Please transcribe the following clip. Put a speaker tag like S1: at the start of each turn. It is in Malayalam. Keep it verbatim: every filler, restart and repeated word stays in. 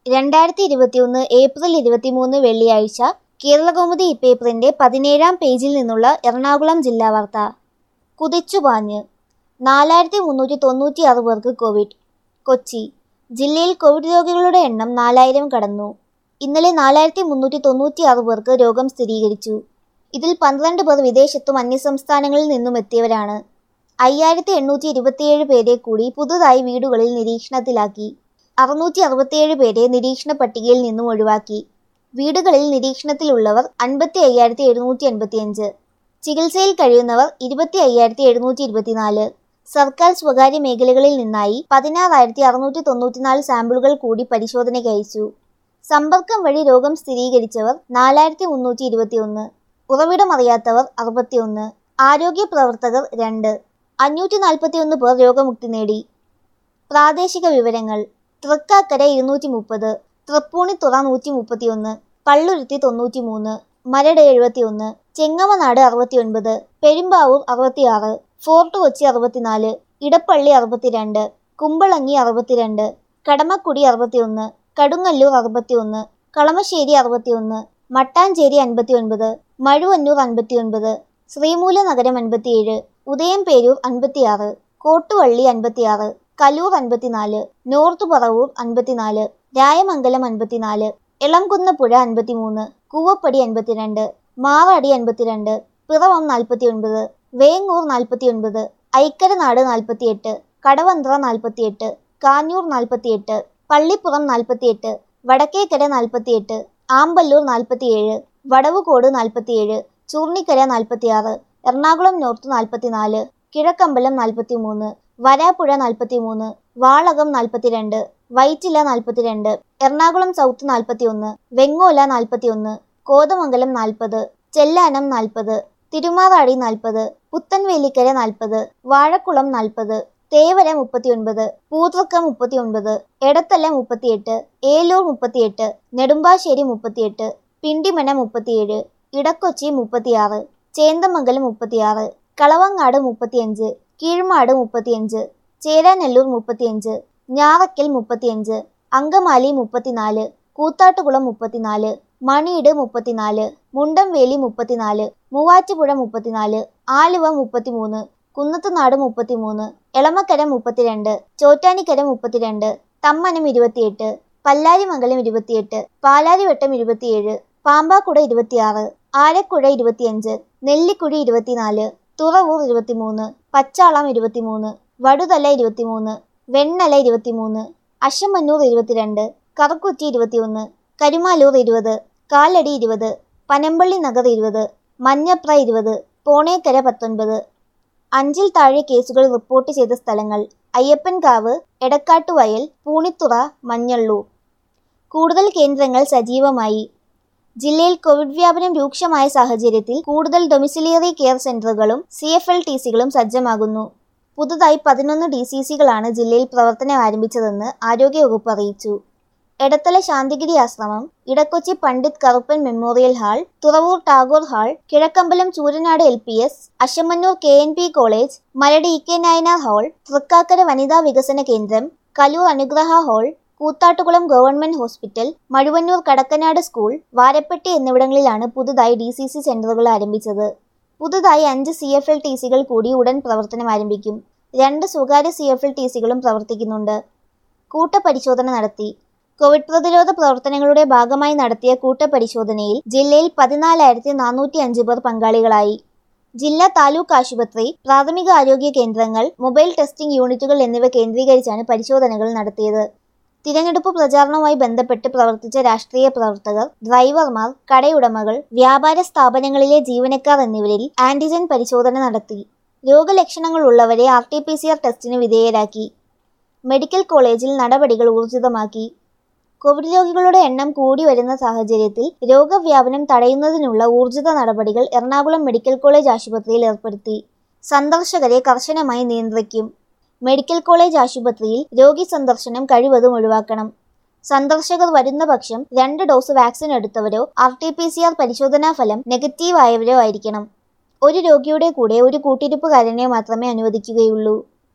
S1: രണ്ടായിരത്തി ഇരുപത്തിയൊന്ന് ഏപ്രിൽ ഇരുപത്തിമൂന്ന് വെള്ളിയാഴ്ച കേരളകൗമുദി ഇപ്പേപ്പറിന്റെ പതിനേഴാം പേജിൽ നിന്നുള്ള എറണാകുളം ജില്ലാ വാർത്ത. കുതിച്ചുപാഞ്ഞ് നാലായിരത്തി മുന്നൂറ്റി തൊണ്ണൂറ്റി ആറ് പേർക്ക് കോവിഡ്. കൊച്ചി ജില്ലയിൽ കോവിഡ് രോഗികളുടെ എണ്ണം നാലായിരം കടന്നു. ഇന്നലെ നാലായിരത്തി മുന്നൂറ്റി തൊണ്ണൂറ്റി ആറ് പേർക്ക് രോഗം സ്ഥിരീകരിച്ചു. ഇതിൽ പന്ത്രണ്ട് പേർ വിദേശത്തും അന്യസംസ്ഥാനങ്ങളിൽ നിന്നും എത്തിയവരാണ്. അയ്യായിരത്തി എണ്ണൂറ്റി ഇരുപത്തിയേഴ് പേരെ കൂടി പുതുതായി വീടുകളിൽ നിരീക്ഷണത്തിലാക്കി. അറുന്നൂറ്റി അറുപത്തിയേഴ് പേരെ നിരീക്ഷണ പട്ടികയിൽ നിന്നും ഒഴിവാക്കി. വീടുകളിൽ നിരീക്ഷണത്തിലുള്ളവർ അൻപത്തി അയ്യായിരത്തി എഴുന്നൂറ്റി അൻപത്തിയഞ്ച്. ചികിത്സയിൽ കഴിയുന്നവർ ഇരുപത്തി അയ്യായിരത്തി എഴുന്നൂറ്റി ഇരുപത്തിനാല്. സർക്കാർ സ്വകാര്യ മേഖലകളിൽ നിന്നായി പതിനാറായിരത്തി അറുന്നൂറ്റി തൊണ്ണൂറ്റിനാല് സാമ്പിളുകൾ കൂടി പരിശോധനയ്ക്ക് അയച്ചു. സമ്പർക്കം വഴി രോഗം സ്ഥിരീകരിച്ചവർ നാലായിരത്തി മുന്നൂറ്റി ഇരുപത്തിയൊന്ന്. ഉറവിടമറിയാത്തവർ അറുപത്തിയൊന്ന്. ആരോഗ്യ പ്രവർത്തകർ രണ്ട്. അഞ്ഞൂറ്റി നാൽപ്പത്തിയൊന്ന് പേർ രോഗമുക്തി നേടി. പ്രാദേശിക വിവരങ്ങൾ. തൃക്കാക്കര ഇരുന്നൂറ്റി മുപ്പത്, തൃപ്പൂണിത്തുറ നൂറ്റി മുപ്പത്തിയൊന്ന്, പള്ളുരുത്തി തൊണ്ണൂറ്റി മൂന്ന്, മരട് എഴുപത്തിയൊന്ന്, ചെങ്ങമനാട് അറുപത്തിയൊൻപത്, പെരുമ്പാവൂർ അറുപത്തിയാറ്, ഫോർട്ട് കൊച്ചി അറുപത്തിനാല്, ഇടപ്പള്ളി അറുപത്തിരണ്ട്, കുമ്പളങ്ങി അറുപത്തിരണ്ട്, കടമക്കുടി അറുപത്തിയൊന്ന്, കടുങ്ങല്ലൂർ അറുപത്തിയൊന്ന്, കളമശ്ശേരി അറുപത്തിയൊന്ന്, മട്ടാഞ്ചേരി അൻപത്തിയൊൻപത്, മഴുവന്നൂർ അൻപത്തിയൊൻപത്, ശ്രീമൂലനഗരം അൻപത്തിയേഴ്, ഉദയംപേരൂർ അൻപത്തിയാറ്, കോട്ടുവള്ളി അൻപത്തിയാറ്, കലൂർ അൻപത്തിനാല്, നോർത്ത് പറവൂർ അൻപത്തിനാല്, രായമംഗലം അൻപത്തിനാല്, എളംകുന്നപ്പുഴ അൻപത്തിമൂന്ന്, കൂവപ്പടി അൻപത്തിരണ്ട്, മാറാടി അൻപത്തിരണ്ട്, പിറവം നാൽപ്പത്തിയൊൻപത്, വേങ്ങൂർ നാൽപ്പത്തിയൊൻപത്, ഐക്കരനാട് നാൽപ്പത്തിയെട്ട്, കടവന്ത്ര നാൽപ്പത്തിയെട്ട്, കാഞ്ഞൂർ നാൽപ്പത്തിയെട്ട്, പള്ളിപ്പുറം നാൽപ്പത്തിയെട്ട്, വടക്കേക്കര നാൽപ്പത്തിയെട്ട്, ആമ്പല്ലൂർ നാൽപ്പത്തിയേഴ്, വടവുകോട് നാൽപ്പത്തിയേഴ്, ചൂർണിക്കര നാൽപ്പത്തിയാറ്, എറണാകുളം നോർത്ത് നാൽപ്പത്തിനാല്, കിഴക്കമ്പലം നാൽപ്പത്തിമൂന്ന്, വരാപ്പുഴ നാൽപ്പത്തിമൂന്ന്, വാളകം നാൽപ്പത്തിരണ്ട്, വൈറ്റില നാൽപ്പത്തിരണ്ട്, എറണാകുളം സൗത്ത് നാൽപ്പത്തിയൊന്ന്, വെങ്ങോല നാൽപ്പത്തിയൊന്ന്, കോതമംഗലം നാൽപ്പത്, ചെല്ലാനം നാൽപ്പത്, തിരുമാറാടി നാൽപ്പത്, പുത്തൻവേലിക്കര നാൽപ്പത്, വാഴക്കുളം നാൽപ്പത്, തേവര മുപ്പത്തിയൊൻപത്, പൂതൃക്കം മുപ്പത്തിയൊൻപത്, എടത്തല മുപ്പത്തിയെട്ട്, ഏലൂർ മുപ്പത്തിയെട്ട്, നെടുമ്പാശ്ശേരി മുപ്പത്തിയെട്ട്, പിണ്ടിമന മുപ്പത്തിയേഴ്, ഇടക്കൊച്ചി മുപ്പത്തിയാറ്, ചേന്ദമംഗലം മുപ്പത്തിയാറ്, കളവങ്ങാട് മുപ്പത്തിയഞ്ച്, കീഴ്മാട് മുപ്പത്തിയഞ്ച്, ചേരാനെല്ലൂർ മുപ്പത്തിയഞ്ച്, ഞാറക്കൽ മുപ്പത്തിയഞ്ച്, അങ്കമാലി മുപ്പത്തിനാല്, കൂത്താട്ടുകുളം മുപ്പത്തിനാല്, മണിയിട് മുപ്പത്തിനാല്, മുണ്ടംവേലി മുപ്പത്തിനാല്, മൂവാറ്റുപുഴ മുപ്പത്തിനാല്, ആലുവ മുപ്പത്തിമൂന്ന്, കുന്നത്തുനാട് മുപ്പത്തിമൂന്ന്, എളമക്കര മുപ്പത്തിരണ്ട്, ചോറ്റാനിക്കര മുപ്പത്തിരണ്ട്, തമ്മനം ഇരുപത്തിയെട്ട്, പല്ലാരിമംഗലം ഇരുപത്തിയെട്ട്, പാലാരിവട്ടം ഇരുപത്തിയേഴ്, പാമ്പാക്കുട ഇരുപത്തിയാറ്, ആലക്കുഴ ഇരുപത്തിയഞ്ച്, നെല്ലിക്കുഴി ഇരുപത്തിനാല്, തുറവൂർ ഇരുപത്തിമൂന്ന്, പച്ചാളം ഇരുപത്തിമൂന്ന്, വടുതല ഇരുപത്തിമൂന്ന്, വെണ്ണല ഇരുപത്തിമൂന്ന്, അശമന്നൂർ ഇരുപത്തിരണ്ട്, കറുക്കുറ്റി ഇരുപത്തിയൊന്ന്, കരുമാലൂർ ഇരുപത്, കാലടി ഇരുപത്, പനമ്പള്ളി നഗർ ഇരുപത്, മഞ്ഞപ്ര ഇരുപത്, പോണേക്കര പത്തൊൻപത്. അഞ്ചിൽ താഴെ കേസുകൾ റിപ്പോർട്ട് ചെയ്ത സ്ഥലങ്ങൾ: അയ്യപ്പൻകാവ്, എടക്കാട്ടുവയൽ, പൂണിത്തുറ, മഞ്ഞള്ളൂർ. കൂടുതൽ കേന്ദ്രങ്ങൾ സജീവമായി. ജില്ലയിൽ കോവിഡ് വ്യാപനം രൂക്ഷമായ സാഹചര്യത്തിൽ കൂടുതൽ ഡൊമിസിലിയറി കെയർ സെന്ററുകളും സി എഫ് എൽ ടി സികളും സജ്ജമാകുന്നു. പുതുതായി പതിനൊന്ന് ഡി സി സികളാണ് ജില്ലയിൽ പ്രവർത്തനം ആരംഭിച്ചതെന്ന് ആരോഗ്യവകുപ്പ് അറിയിച്ചു. എടത്തല ശാന്തിഗിരി ആശ്രമം, Edakochi Pandit Karuppan memorial hall, Thuravoor Tagore hall, Kizhakkambalam Chooranad L P S, Ashamannoor K N P college, Maradu E K Nayanar hall, Thrikkakara വനിതാ വികസന കേന്ദ്രം, Kaloor Anugraha hall, Koothattukulam government hospital, Mazhuvannoor Kadakkanad school, Varappetty എന്നിവിടങ്ങളിലാണ് പുതുതായി ഡി സി സി സെന്ററുകൾ ആരംഭിച്ചത്. പുതുതായി അഞ്ച് സി എഫ് എൽ ടി സികൾ കൂടി ഉടൻ പ്രവർത്തനം ആരംഭിക്കും. രണ്ട് സ്വകാര്യ സി എഫ് എൽ ടി സികളും പ്രവർത്തിക്കുന്നുണ്ട്. കൂട്ടപരിശോധന നടത്തി. കോവിഡ് പ്രതിരോധ പ്രവർത്തനങ്ങളുടെ ഭാഗമായി നടത്തിയ കൂട്ടപരിശോധനയിൽ ജില്ലയിൽ പതിനാലായിരത്തി നാനൂറ്റി അഞ്ച് പേർ പങ്കാളികളായി. ജില്ലാ താലൂക്ക് ആശുപത്രി, പ്രാഥമിക ആരോഗ്യ കേന്ദ്രങ്ങൾ, മൊബൈൽ ടെസ്റ്റിംഗ് യൂണിറ്റുകൾ എന്നിവ കേന്ദ്രീകരിച്ചാണ് പരിശോധനകൾ നടത്തിയത്. തിരഞ്ഞെടുപ്പ് പ്രചാരണവുമായി ബന്ധപ്പെട്ട് പ്രവർത്തിച്ച രാഷ്ട്രീയ പ്രവർത്തകർ, ഡ്രൈവർമാർ, കടയുടമകൾ, വ്യാപാര സ്ഥാപനങ്ങളിലെ ജീവനക്കാർ എന്നിവരിൽ ആന്റിജൻ പരിശോധന നടത്തി. രോഗലക്ഷണങ്ങളുള്ളവരെ R T P C R ടെസ്റ്റിന് വിധേയരാക്കി. മെഡിക്കൽ കോളേജിൽ നടപടികൾ ഊർജിതമാക്കി. കോവിഡ് രോഗികളുടെ എണ്ണം കൂടി വരുന്ന സാഹചര്യത്തിൽ രോഗവ്യാപനം തടയുന്നതിനുള്ള ഊർജിത നടപടികൾ എറണാകുളം മെഡിക്കൽ കോളേജ് ആശുപത്രിയിൽ ഏർപ്പെടുത്തി. സന്ദർശകരെ കർശനമായി നിയന്ത്രിക്കും. മെഡിക്കൽ കോളേജ് ആശുപത്രിയിൽ രോഗി സന്ദർശനം കഴിവതും ഒഴിവാക്കണം. സന്ദർശകർ വരുന്ന പക്ഷം രണ്ട് ഡോസ് വാക്സിൻ എടുത്തവരോ R T P C R പരിശോധനാ ഫലം നെഗറ്റീവ് ആയവരോ ആയിരിക്കണം. ഒരു രോഗിയുടെ കൂടെ ഒരു കൂട്ടിരിപ്പുകാരനെ മാത്രമേ അനുവദിക്കുകയുള്ളൂ.